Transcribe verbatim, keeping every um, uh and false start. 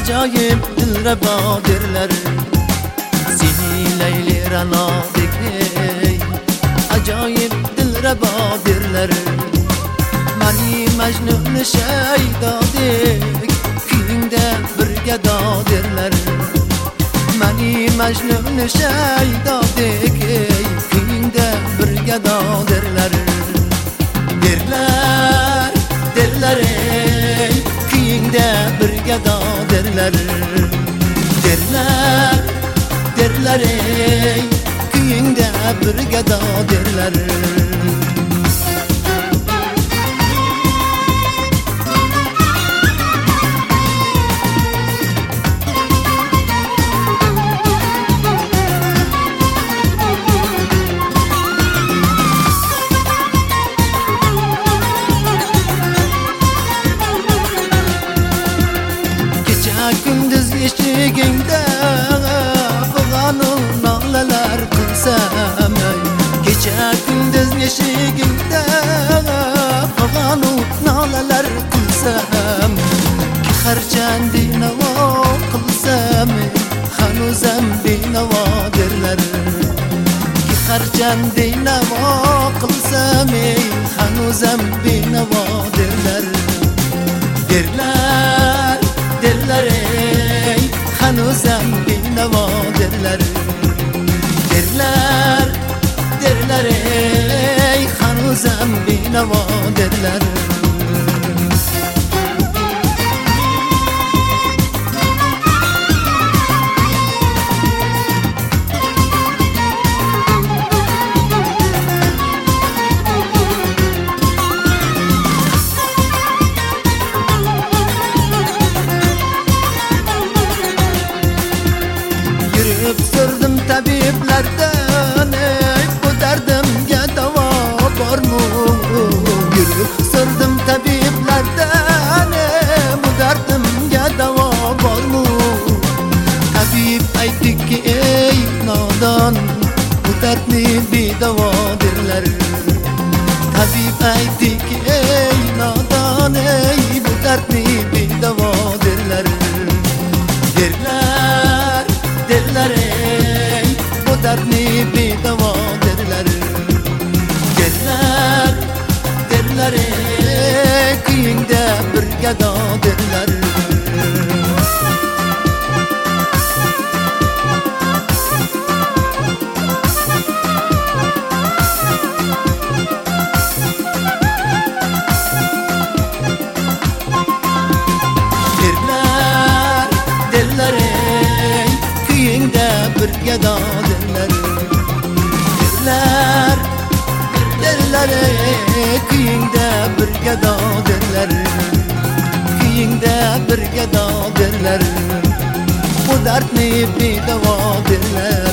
ajoyib dilrabo derlar. Seni Layli Ranodek ey ajoyib dilrabo derlar. Mani Majnun shaydodek kuyingda birga derlar. Mani Majnun shaydodek ey kuyingda birga derlar. Derlar, derlar ey kuyingda birga derlar. Derlar, derlar ey kuyingda birga derlar. Gündüz eshigingda fig'onul nolalar qilsam, kecha kunduz eshigingda fig'onul nolalar qilsam, harchand dinavo qilsam hanuzam binavo derlar. Harchand dinavo qilsam hanuzam binavo derlar. Derlar, derlar ey hanuzam binavo derlar. Derlar, derlar ey hanuzam binavo derlar. Yürüp sürdüm tabiplerden ey bu derdimge dava var mı? Yürüp sürdüm tabiplerden ey bu derdimge dava var mı? Tabip aytdi ki ey nadan bu dertni bedava derler. Tabip aytdi ki ey nadan ey bu dertni bedava derler. Derler, derlar ey bu dertni bedavo derlar. Derlar, derlar ey kuyingda birga derlar. Derlar, derlar ey kuyingda birga derlar. Derlar, derlar ey kuyingda birga derlar. Kuyingda birga derlar. Bu dardni bedavo derlar.